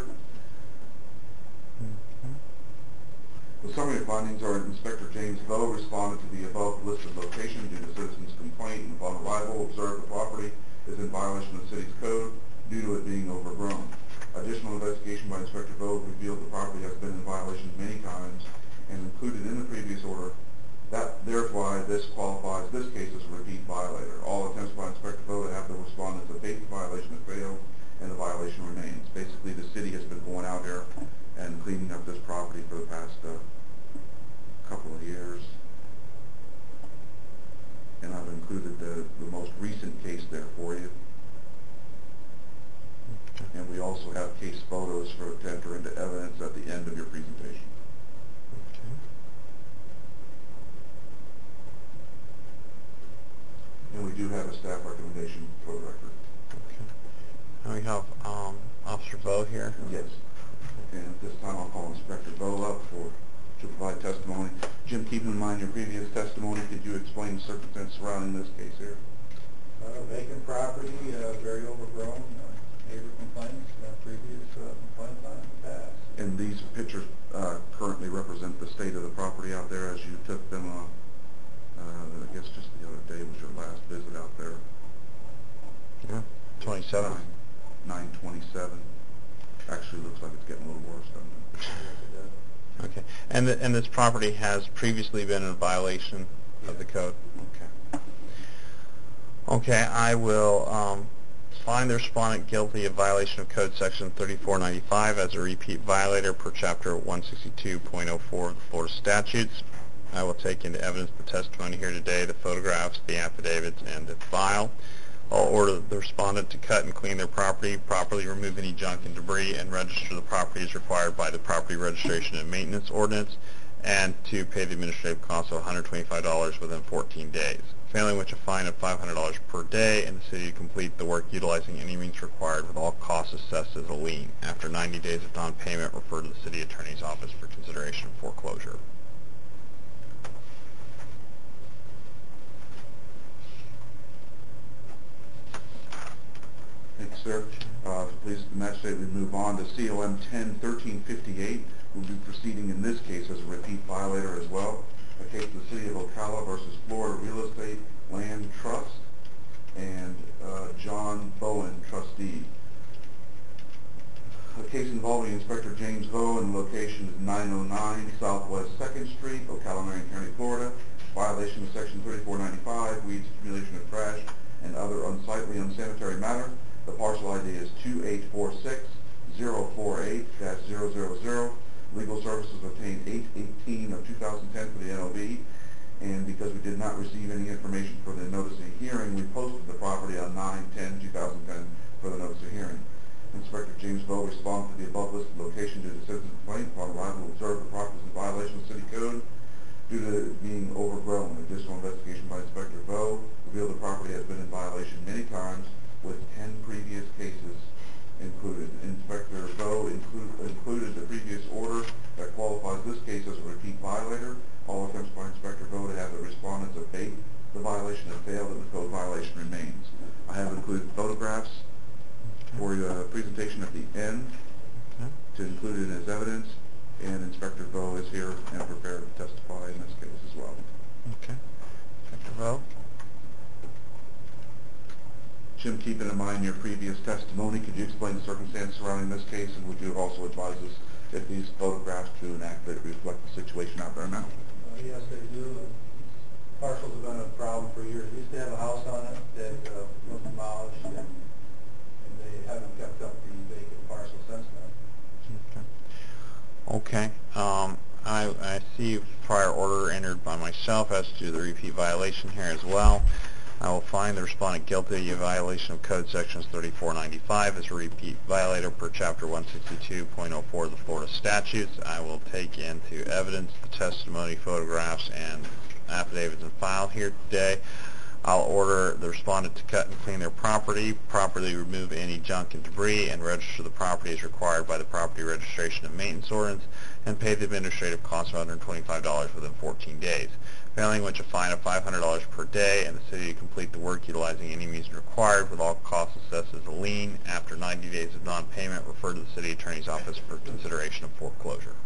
S4: The summary of findings are Inspector James Vo responded to the above listed location due to citizen's complaint, and upon arrival observed the property is in violation of the city's code due to it being overgrown. Additional investigation by Inspector Vo revealed the property has been in violation many times and included in the previous order. Therefore, this qualifies this case as a repeat violator. All attempts by Inspector Vo to have the respondents abate the violation have failed, and the violation remains. Basically, the city has been going out here and cleaning up this property for the past couple of years. And I've included the most recent case there for you. And we also have case photos to enter into evidence at the end of your presentation. And we do have a staff recommendation for the record.
S1: Okay. And we have Officer Vo here.
S4: Yes. And at this time I'll call Inspector Vo up to provide testimony. Jim, keeping in mind your previous testimony, could you explain the circumstances surrounding this case here?
S7: Vacant property, very overgrown, neighbor complaints, previous complaints on it in the past.
S4: And these pictures currently represent the state of the property out there as you took them, I guess just the other day was your last visit out there.
S1: Yeah. 27.
S4: 9/27. Actually looks like it's getting a little worse, doesn't it?
S1: Okay. And this property has previously been in violation of the code? Okay. Okay, I will find the respondent guilty of violation of Code Section 3495 as a repeat violator per Chapter 162.04 of the Florida Statutes. I will take into evidence the testimony here today, the photographs, the affidavits, and the file. I'll order the respondent to cut and clean their property, properly remove any junk and debris, and register the property as required by the Property Registration and Maintenance Ordinance, and to pay the administrative cost of $125 within 14 days, failing which a fine of $500 per day, and the city to complete the work utilizing any means required with all costs assessed as a lien. After 90 days of non-payment, refer to the City Attorney's Office for consideration of foreclosure.
S4: It's sir. Please, the magistrate, we move on to COM 10-1358. We'll be proceeding in this case as a repeat violator as well. A case of the City of Ocala versus Florida Real Estate Land Trust and John Bowen, trustee. A case involving Inspector James Bowen, location is 909 Southwest 2nd Street, Ocala, Marion County, Florida. Violation of Section 3495, weeds, accumulation of trash, and other unsightly, unsanitary matter. The parcel ID is 2846048-000. Legal services obtained 8/18 of 2010 for the NOV, and because we did not receive any information for the notice of hearing, we posted the property on 9/10/2010 for the notice of hearing. Inspector James Bowe responded to the above listed location due to citizen complaint. Upon arrival, observed the property is in violation of city code due to it being overgrown. Additional investigation by Inspector Bowe revealed the property has been in violation many times, with 10 previous cases included. Inspector Bowe included the previous order that qualifies this case as a repeat violator. All attempts by Inspector Bowe to have the respondents abate the violation have failed, and the code violation remains. I have included photographs for your presentation at the end to include it as evidence, and Inspector Bowe is here and prepared to testify in this case as well.
S1: Okay. Inspector Bowe?
S4: Jim, keeping in mind your previous testimony, could you explain the circumstances surrounding this case, and would you also advise us if these photographs do and accurately reflect the situation out there now?
S7: Yes, they do. Parcels have been a problem for years. We used to have a house on it that was demolished, and they haven't kept up the vacant parcel since then.
S1: Okay. I see prior order entered by myself as to the repeat violation here as well. I will find the respondent guilty of violation of Code Sections 3495 as a repeat violator per Chapter 162.04 of the Florida statutes. I will take into evidence the testimony, photographs, and affidavits and file here today. I'll order the respondent to cut and clean their property, properly remove any junk and debris, and register the property as required by the Property Registration and Maintenance Ordinance, and pay the administrative cost of $125 within 14 days. Failing which, a fine of $500 per day, and the city to complete the work utilizing any means required, with all costs assessed as a lien. After 90 days of non-payment, refer to the city attorney's office for consideration of foreclosure.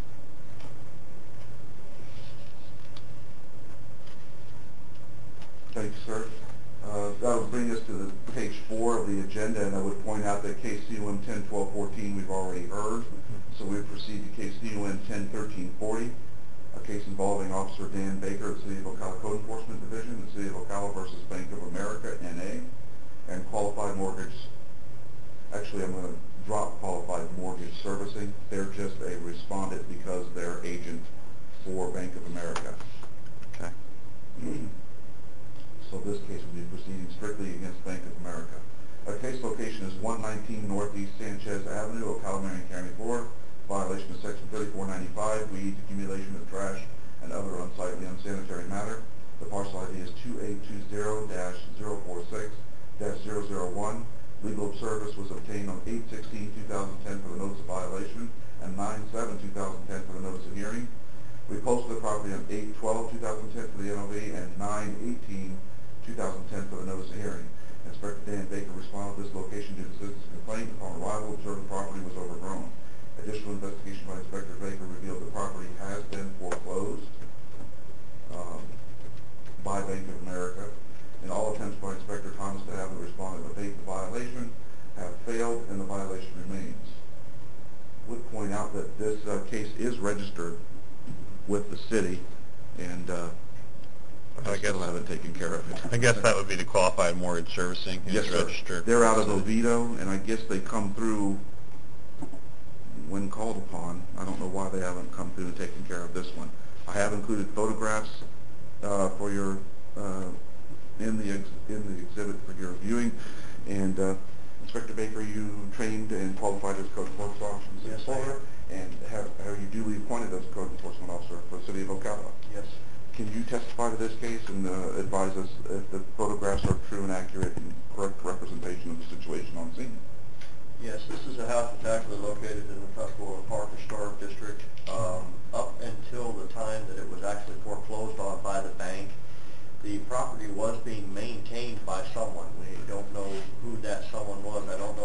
S4: Thank you, sir. That will bring us to page 4 of the agenda, and I would point out that case CUM 10-1214 we've already heard, so we proceed to case CUM 10-1340, a case involving Officer Dan Baker of the City of Ocala Code Enforcement Division, the City of Ocala versus Bank of America, N.A., and qualified mortgage. Actually, I'm going to drop qualified mortgage servicing. They're just a respondent because they're agent for Bank of America.
S1: Okay.
S4: So this case will be proceeding strictly against Bank of America. Our case location is 119 Northeast Sanchez Avenue, Ocala, Marion County, Florida. Violation of Section 3495, weeds, accumulation of trash, and other unsightly, unsanitary matter. The parcel ID is 2820-046-001. Legal service was obtained on 8/16/2010 for the notice of violation and 9/7/2010 for the notice of hearing. We posted the property on 8/12/2010 for the NOV and 9/18/2010 for the notice of hearing. Inspector Dan Baker responded to this location due to citizen's complaint. Upon arrival, observed the property was overgrown. Additional investigation by Inspector Baker revealed the property has been foreclosed by Bank of America, and all attempts by Inspector Thomas to have the respondent abate the violation have failed, and the violation remains. I would point out that this case is registered with the city, and I guess I'll have it taken care of.
S1: I guess that would be the qualified mortgage servicing.
S4: Yes, sir.
S1: Registered.
S4: They're out of Oviedo, and I guess they come through when called upon. I don't know why they haven't come through and taken care of this one. I have included photographs for your in the exhibit for your viewing. And Inspector Baker, you trained and qualified as code enforcement officer in
S2: Yes,
S4: Florida, and are you duly appointed as a code enforcement officer for the City of Ocala?
S2: Yes.
S4: Can you testify to this case and advise us if the photographs are true and accurate and correct representation of the situation on scene?
S2: Yes, this is a house that's actually located in the Tuscarora Park Historic District. Up until the time that it was actually foreclosed on by the bank, the property was being maintained by someone. We don't know who that someone was. I don't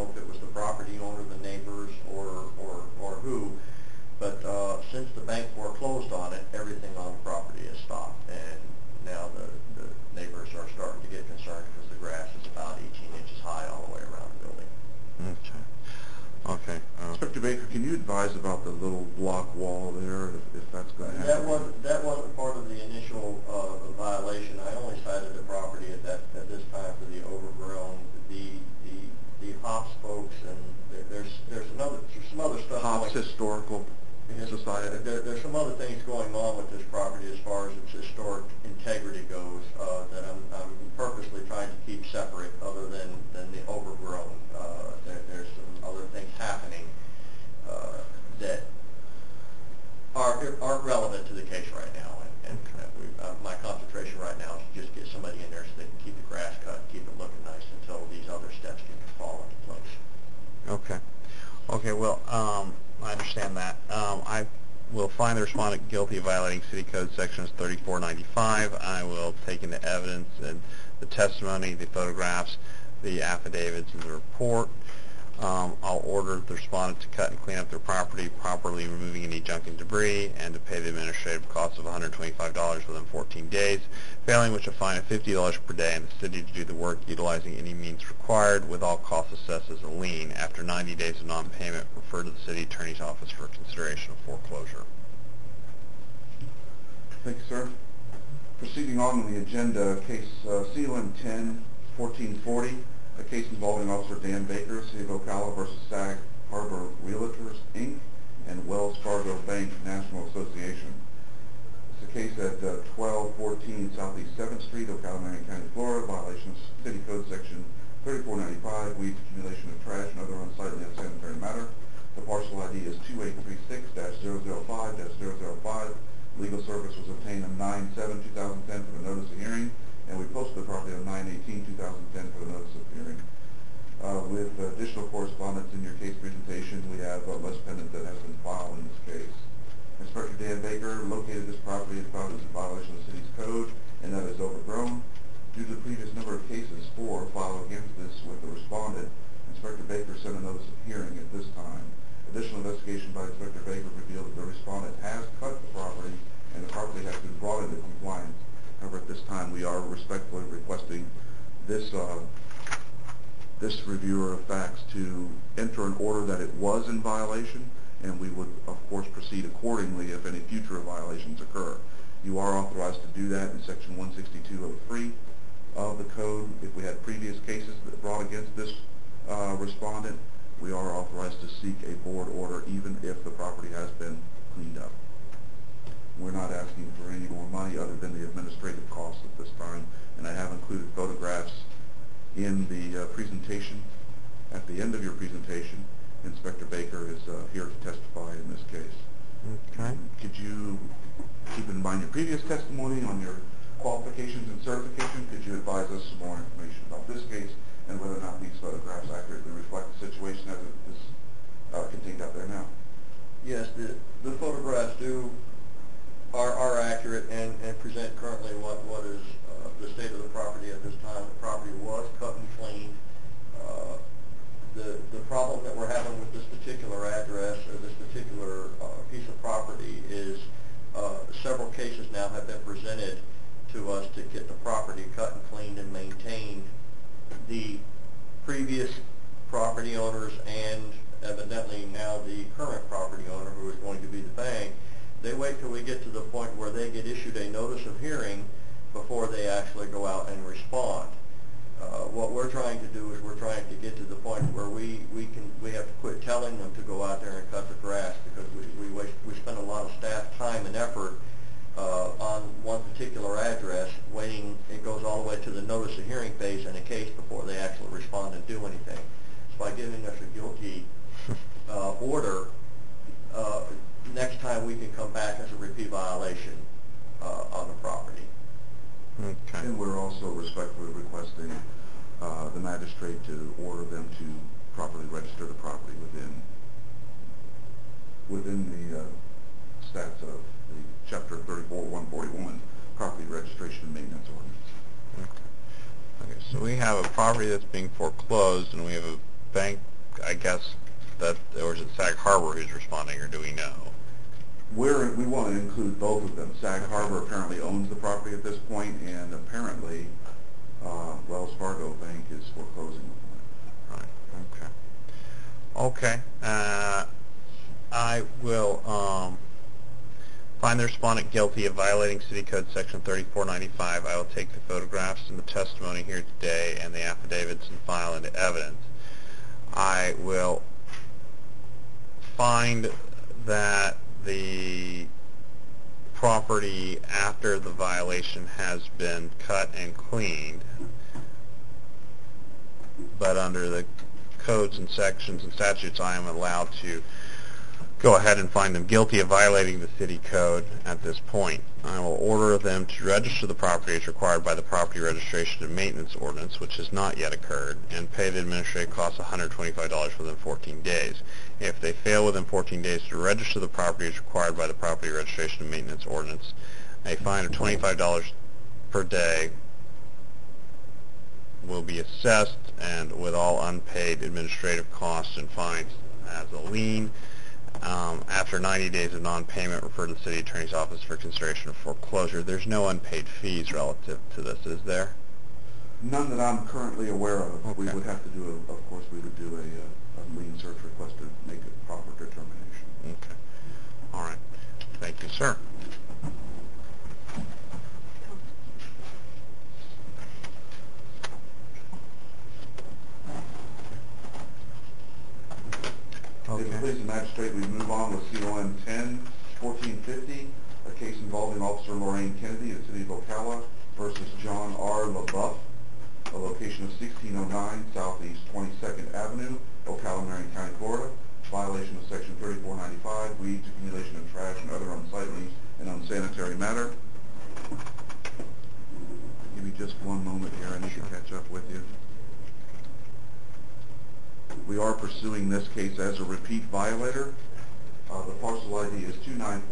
S1: Okay.
S4: Inspector Baker, can you advise about the little block wall there, if that's going to happen?
S2: That wasn't part of the initial violation. I only cited the property at this time for the overgrown, the Hops folks, and there's some other stuff.
S4: Hops Historical Society.
S2: There's some other things going on with this property as far as its historic integrity goes that I'm purposely trying to keep separate, other than the overgrown. There's some other things happening that aren't relevant to the case right now, and my concentration right now is to just get somebody in there so they can keep the grass cut, keep it looking nice until these other steps can fall into place.
S1: Okay. Okay, well, I understand that. I will find the respondent guilty of violating City Code Sections 3495. I will take into evidence and the testimony, the photographs, the affidavits, and the report. I'll order the respondent to cut and clean up their property, properly removing any junk and debris, and to pay the administrative cost of $125 within 14 days, failing which a fine of $50 per day, and the city to do the work utilizing any means required, with all costs assessed as a lien. After 90 days of non-payment, refer to the city attorney's office for consideration of foreclosure.
S4: Thank you, sir. Proceeding on the agenda, case COM 10-1440, a case involving Officer Dan Baker, City of Ocala versus Sag Harbor Realtors, Inc., and Wells Fargo Bank National Association. It's a case at 1214 Southeast 7th Street, Ocala, Marion County, Florida, violation of City Code Section 3495, weeds, accumulation of trash, and other unsightly unsanitary matter. The parcel ID is 2836-005-005. Legal service was obtained on 9/7/2010 for the notice of hearing, and we posted the property on 9/18/2010 for the notice of hearing. With additional correspondence in your case presentation, we have a list pendant that has been filed in this case. Inspector Dan Baker located this property and found it was in violation of the city's code, and that is overgrown. Due to the previous number of cases, 4 filed against this with the respondent, Inspector Baker sent a notice of hearing at this time. Additional investigation by Inspector Baker revealed that the respondent has cut the property, and the property has been brought into compliance. However, at this time, we are respectfully requesting this this reviewer of facts to enter an order that it was in violation, and we would, of course, proceed accordingly if any future violations occur. You are authorized to do that in Section 16203 of the code. If we had previous cases that brought against this respondent, we are authorized to seek a board order even if the property has been cleaned up. We're not asking for any more money other than the administrative costs at this time, and I have included photographs in the presentation. At the end of your presentation, Inspector Baker is here to testify in this case.
S1: Okay.
S4: Could you keep in mind your previous testimony on your qualifications and certification? Could you advise us some more information about this case and whether or not these photographs accurately reflect the situation as it is contained out there now?
S2: Yes, the photographs are accurate and present currently what is the state of the property at this time. The property was cut and cleaned. The problem that we're having with this particular address or this particular piece of property is several cases now have been presented to us to get the property cut and cleaned and maintained. The previous property owners and evidently now the current property owner, who is going to be the bank, they wait till we get to the point where they get issued a notice of hearing before they actually go out and respond. What we're trying to do is we're trying to get to the point where we have to quit telling them to go out there and cut the grass, because we spend a lot of staff time and effort on one particular address waiting. It goes all the way to the notice of hearing phase in a case before they actually respond and do anything. So by giving us a guilty order, next time we can come back as a repeat violation on the property.
S1: Okay.
S4: And we're also respectfully requesting the magistrate to order them to properly register the property within the stats of the Chapter 34-141 Property Registration and Maintenance Ordinance.
S1: Okay, so we have a property that's being foreclosed, and we have a bank, I guess, or is it Sag Harbor who's responding, or do we know?
S4: We want to include both of them. Sag Harbor apparently owns the property at this point, and apparently Wells Fargo Bank is foreclosing upon it.
S1: Right, okay. Okay, I will find the respondent guilty of violating City Code Section 3495. I will take the photographs and the testimony here today and the affidavits and file into evidence. I will find that the property after the violation has been cut and cleaned, but under the codes and sections and statutes I am allowed to go ahead and find them guilty of violating the city code at this point. I will order them to register the property as required by the Property Registration and Maintenance Ordinance, which has not yet occurred, and pay the administrative cost of $125 within 14 days. If they fail within 14 days to register the property as required by the Property Registration and Maintenance Ordinance, a fine of $25 per day will be assessed, and with all unpaid administrative costs and fines as a lien. After 90 days of non-payment, refer to the city attorney's office for consideration of foreclosure. There's no unpaid fees relative to this, is there?
S4: None that I'm currently aware of.
S1: Okay.
S4: We would have to do, of course, we would do a lien search request to make a proper determination.
S1: Okay. All right. Thank you, sir.
S4: If it please the magistrate, we move on with CON 10-1450, a case involving Officer Lorraine Kennedy of the City of Ocala versus John R. LaBeouf, a location of 1609 Southeast 22nd Avenue, Ocala, Marion County, Florida. Violation of Section 3495, weeds, accumulation of trash, and other unsightly and unsanitary matter. Give me just one moment here. I need to catch up with you. We are pursuing this case as a repeat violator. The parcel ID is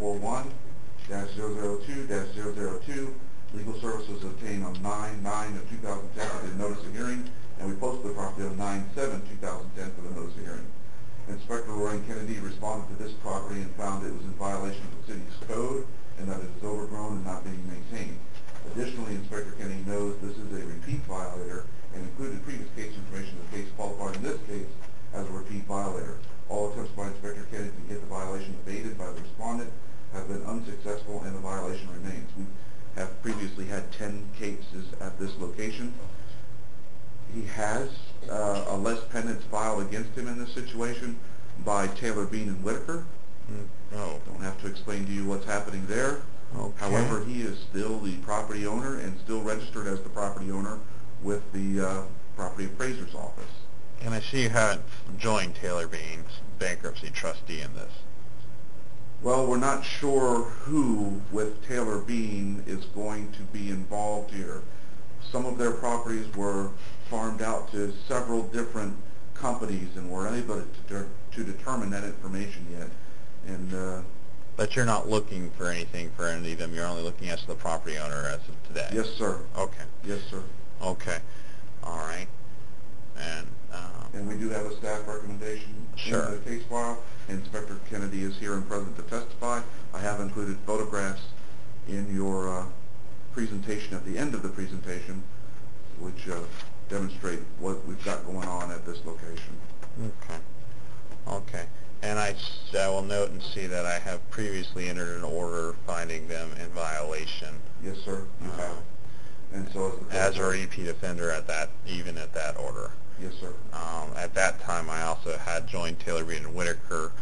S4: 2941-002-002. Legal services obtained on 9/9/2010 for the notice of hearing, and we posted the property on 9/7/2010 for the notice of hearing. Inspector Lorraine Kennedy responded to this property and found it was in violation of the city's code and that it is overgrown and not being maintained. Additionally, Inspector Kennedy knows this is a repeat violator and included previous case information in the case qualified in this case as a repeat violator. All attempts by Inspector Kennedy to get the violation abated by the respondent have been unsuccessful and the violation remains. We have previously had 10 cases at this location. He has a less pendants filed against him in this situation by Taylor, Bean, and Whitaker.
S1: Oh.
S4: Don't have to explain to you what's happening there.
S1: Okay.
S4: However, he is still the property owner and still registered as the property owner with the property appraiser's office.
S1: And I see you haven't joined Taylor Bean's bankruptcy trustee in this.
S4: Well, we're not sure who with Taylor Bean is going to be involved here. Some of their properties were farmed out to several different companies, and we're unable to determine that information yet. And
S1: But you're not looking for anything for any of them. You're only looking as the property owner as of today.
S4: yes, sir.
S1: Okay.
S4: Yes, sir.
S1: Okay. All right. And
S4: we do have a staff recommendation
S1: Sure.
S4: in the case file. Inspector Kennedy is here and present to testify. I have included photographs in your presentation at the end of the presentation, which demonstrate what we've got going on at this location.
S1: okay. Okay. And I will note and see that I have previously entered an order finding them in violation.
S4: Yes, sir, you have. And so
S1: As a repeat offender even at that order.
S4: Yes, sir.
S1: At that time, I also had joined Taylor, Bean, and Whitaker.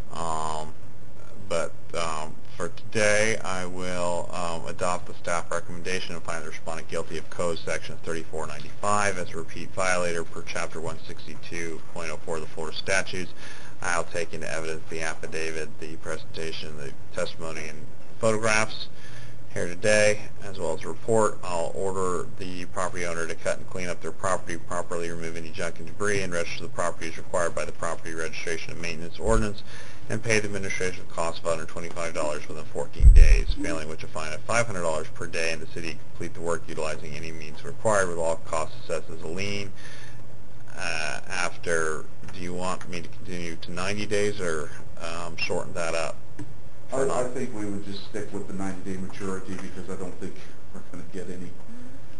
S1: But for today, I will adopt the staff recommendation and find the respondent guilty of Code Section 3495 as a repeat violator per Chapter 162.04 of the Florida statutes. I'll take into evidence the affidavit, the presentation, the testimony, and photographs here today, as well as a report. I'll order the property owner to cut and clean up their property, properly remove any junk and debris, and register the property as required by the Property Registration and Maintenance Ordinance, and pay the administrative cost of $125 within 14 days, failing which a fine of $500 per day, and the city complete the work utilizing any means required with all costs assessed as a lien. Do you want me to continue to 90 days or shorten that up?
S4: I think we would just stick with the 90-day maturity because I don't think we're going to get any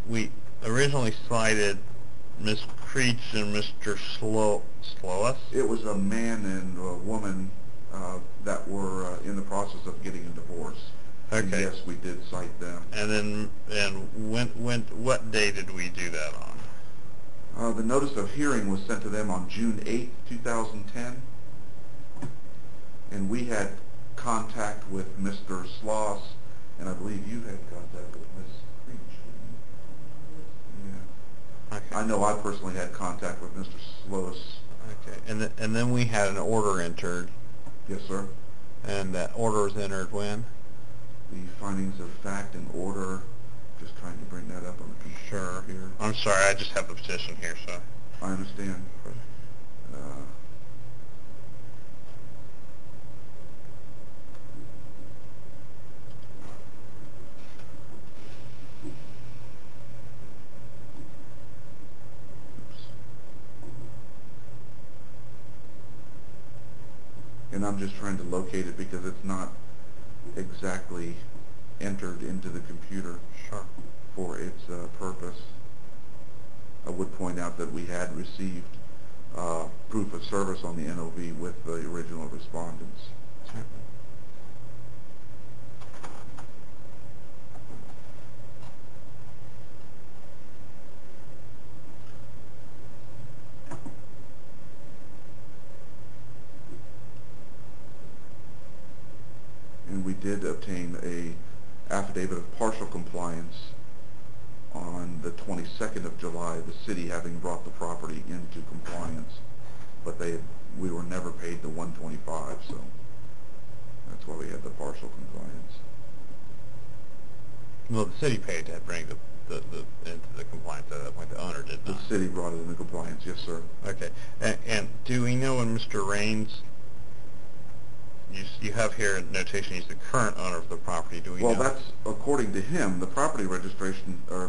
S1: we originally cited Ms. Creech and Mr. Sloas.
S4: It was a man and a woman that were in the process of getting a divorce. And
S1: Okay.
S4: yes, we did cite them.
S1: And what day did we do that on?
S4: The notice of hearing was sent to them on June 8th, 2010. And we had contact with Mr. Sloss, and I believe you had contact with Ms. Creech, didn't you? Yeah.
S1: Okay.
S4: I know I personally had contact with Mr. Sloss.
S1: Okay. And then we had an order entered,
S4: Yes, sir.
S1: and that order was entered when?
S4: The findings of fact and order, just trying to bring that up on the computer
S1: Sure.
S4: here.
S1: I'm sorry, I just have the petition here, so.
S4: I understand. And I'm just trying to locate it because it's not exactly entered into the computer
S1: Sure.
S4: for its purpose. I would point out that we had received proof of service on the NOV with the original respondents. And we did obtain a affidavit of partial compliance on the 22nd of July, the city having brought the property into compliance, but we were never paid the $125, so that's why we had the partial compliance.
S1: Well, the city paid to bring the into the compliance at that point. The owner did
S4: The
S1: not.
S4: city brought it into compliance, yes, sir.
S1: Okay. And do we know when Mr. Raines, you have here a notation, he's the current owner of the property. Do we
S4: Well,
S1: know?
S4: that's, according to him, the property registration, or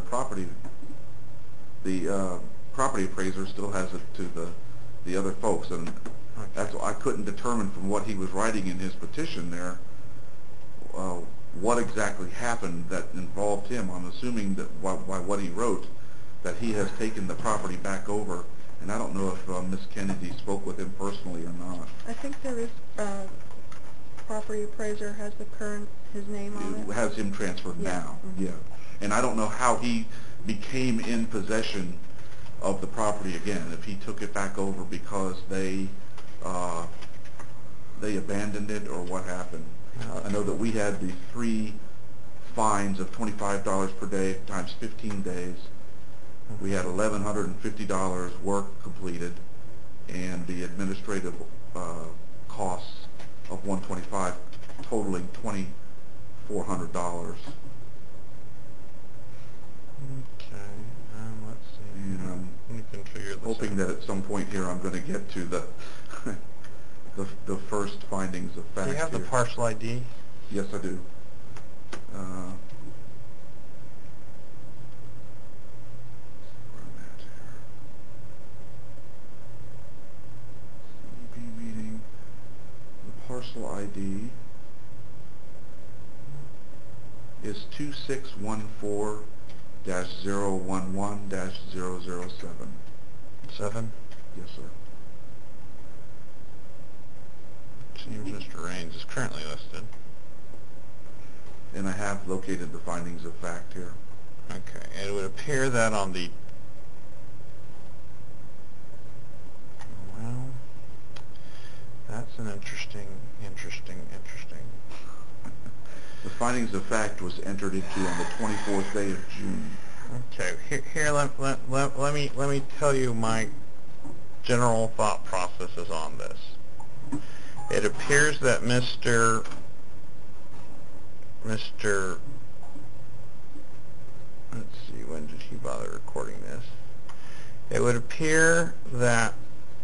S4: the property appraiser still has it to the other folks, and that's, I couldn't determine from what he was writing in his petition there, what exactly happened that involved him. I'm assuming that by what he wrote, that he has taken the property back over, and I don't know if Ms. Kennedy spoke with him personally or not.
S3: I think there is, property appraiser has his name on
S4: It
S3: it.
S4: has him transferred
S3: Yeah.
S4: now,
S3: Mhm.
S4: yeah. And I don't know how he became in possession of the property again, if he took it back over because they abandoned it or what happened. I know that we had the 3 fines of $25 per day times 15 days. We had $1,150 work completed, and the administrative costs of $125, totaling $2,400.
S1: Okay. Let's see.
S4: And
S1: We can figure this
S4: hoping
S1: out.
S4: that at some point here I'm going to get to the the first findings of fact
S1: Do you have the
S4: here.
S1: parcel ID?
S4: Yes, I do. Where I'm at here. CB meeting. The parcel ID is 2614-011-007.
S1: 7?
S4: Yes, sir.
S1: Seems Mr. Raines is currently listed.
S4: And I have located the findings of fact here.
S1: Okay. It would appear that on the... Well, that's an interesting.
S4: The findings of fact was entered into on the 24th day of June.
S1: Okay, here let me tell you my general thought processes on this. It appears that Mr. Let's see, when did he bother recording this? It would appear that,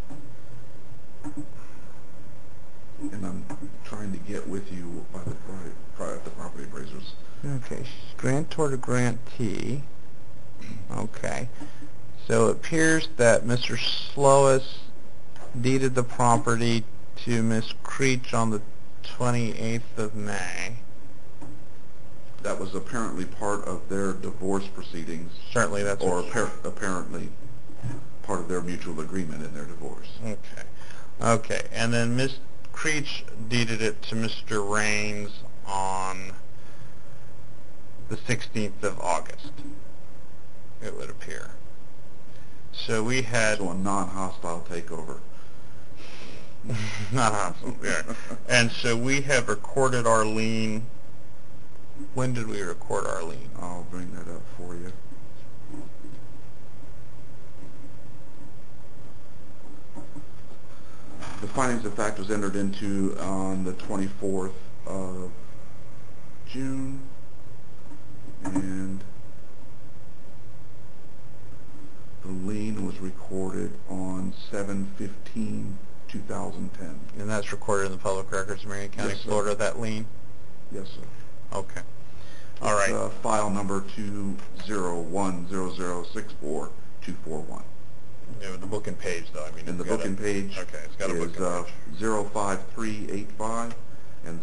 S4: And I'm trying to get with you by the property appraisers.
S1: okay, grantor to grantee. Okay, so it appears that Mr. Sloas deeded the property to Miss Creech on the 28th of May.
S4: that was apparently part of their divorce proceedings,
S1: Certainly, that's
S4: or
S1: what...
S4: apparently part of their mutual agreement in their divorce.
S1: Okay. Okay, and then Ms. Creech deeded it to Mr. Raines on the 16th of August, it would appear. So we had...
S4: So a non-hostile takeover.
S1: Not hostile, yeah. And so we have recorded our lien. When did we record our lien?
S4: I'll bring that up for you. The findings of fact was entered into on the 24th of June, and the lien was recorded on 7/15/2010.
S1: And that's recorded in the public records of Marion County,
S4: Yes, sir.
S1: Florida, that lien?
S4: Yes, sir.
S1: Okay. All right.
S4: It's, file number 20100642441.
S1: Yeah, the book and page, though. I mean,
S4: And the
S1: it's got
S4: book and page
S1: Okay, it's got a book
S4: is
S1: and page.
S4: 05385 and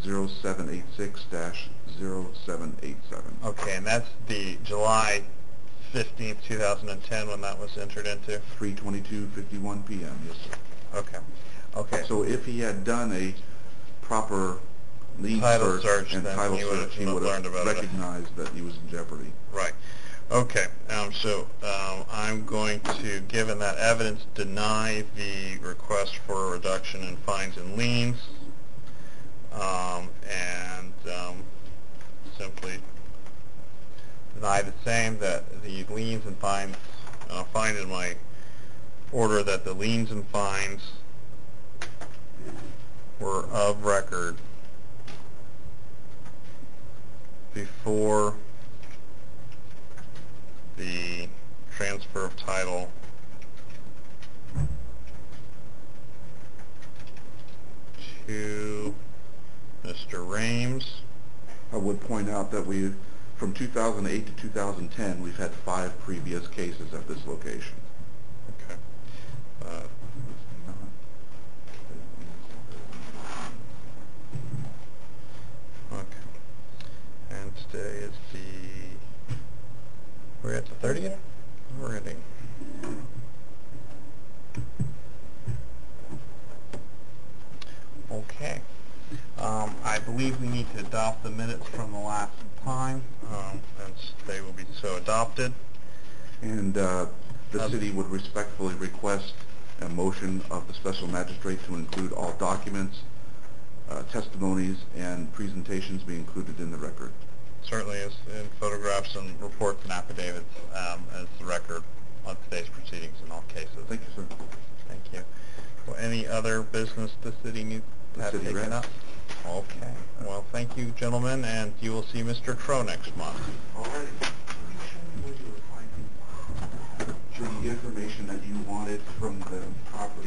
S4: 0786-0787.
S1: Okay, and that's the July 15th, 2010, when that was entered into?
S4: 3:22:51 p.m. Yes, sir.
S1: Okay. Okay.
S4: So if he had done a proper lien
S1: Title search,
S4: and
S1: then
S4: title
S1: he would've-
S4: search, he
S1: would've
S4: would
S1: learned
S4: have
S1: about it.
S4: recognized that he was in jeopardy.
S1: Right. Okay. I'm going to, given that evidence, deny the request for a reduction in fines and liens, and simply deny the same, that the liens and fines, find in my order that the liens and fines were of record before the transfer of title to Mr. Rames.
S4: I would point out that from 2008 to 2010, we've had 5 previous cases at this location.
S1: Okay. Okay. And today is we're at the 30th? Already. Okay. I believe we need to adopt the minutes from the last time, and they will be so adopted.
S4: And the city would respectfully request a motion of the special magistrate to include all documents, testimonies, and presentations be included in the record.
S1: Certainly is, in photographs and reports and affidavits as the record on today's proceedings in all cases.
S4: Thank you, sir.
S1: Thank you. Well, any other business the city needs to have
S4: city
S1: taken up?
S4: rests.
S1: Okay. Well, thank you, gentlemen, and you will see Mr. Crow next month.
S4: All right. The information that you wanted from the property